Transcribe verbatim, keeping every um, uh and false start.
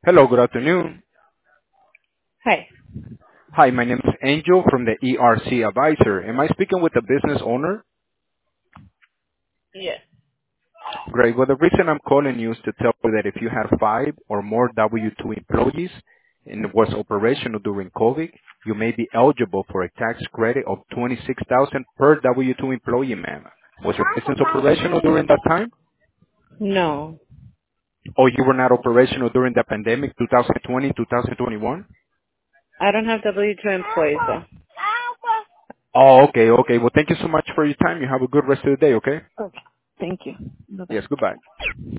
Hello, good afternoon. Hi. Hi, my name is Angel from the E R C Advisor. Am I speaking with the business owner? Yes. Great. Well, the reason I'm calling you is to tell you that if you have five or more W two employees and was operational during COVID, you may be eligible for a tax credit of twenty-six thousand dollars per W two employee, ma'am. Was your business operational during that time? No, Or you were not operational during the pandemic, twenty twenty, twenty twenty-one? I don't have W two employees though. Oh, okay, okay. Well, thank you so much for your time. You have a good rest of the day, okay? Okay. Thank you. Bye bye. Yes, goodbye.